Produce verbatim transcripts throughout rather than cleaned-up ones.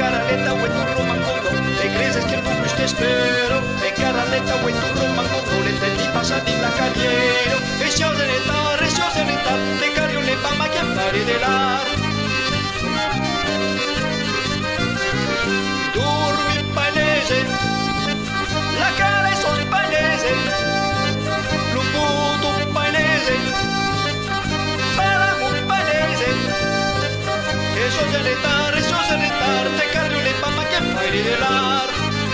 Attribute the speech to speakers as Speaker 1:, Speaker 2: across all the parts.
Speaker 1: caraleta o en tu romangondo, te crees que el mundo te espero, en caraleta o en tu romangondo, le tendi passati la carriera, e se ho serenità, e se ho serenità, te cario le mamma che affari dell'ar. Durmi in paese, la cara è sul paese, l'umbuto un paese, paramo un paese, e so serenità, e so serenità, te cario le mamma che affari dell'ar.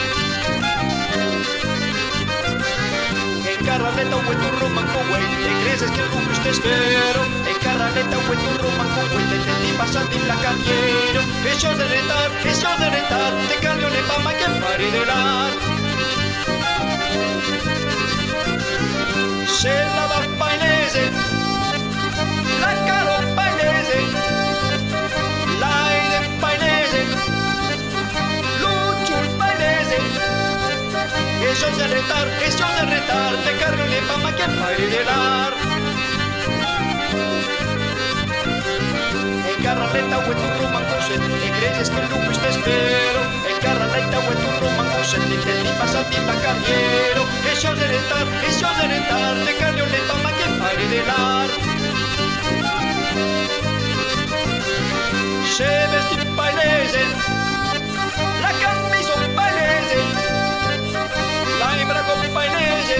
Speaker 1: En carraleta o en tu romanco, güey, te crees que el mundo te espero. En carraleta o en tu romanco, güey, te tentí passati la carriera. E se ho serenità, e se ho serenità, te cario le mamma che affari dell'ar. Se la va paese, la caro paese, l'hai del paese, lucio il paese, e se ho serenità, e se ho serenità, te cario le mamma che affari dell'ar. En carraleta o en tu romanco, te crees que el mundo te espero. En carraleta o en tu romanco, te tentí passati la carriera. E se ho serenità, e se ho serenità, te cario le mamma che affari dell'ar. Se vesti un paese, la camisa un paese, la hembra con paese,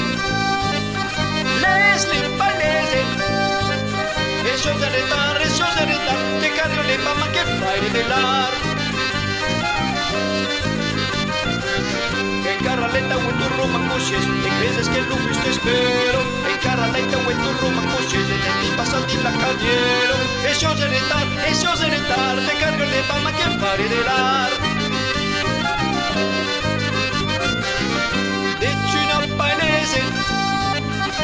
Speaker 1: l'esli un paese, e se ho serenità, e se ho serenità, te cario le mamma che affari dell'ar. En carraleta o en tu romanco, te crees que el mundo te espero. En carraleta o en tu romanco, te tentí passati la carriera. E se ho serenità, e se ho serenità, te cario le mamma che affari dell'ar.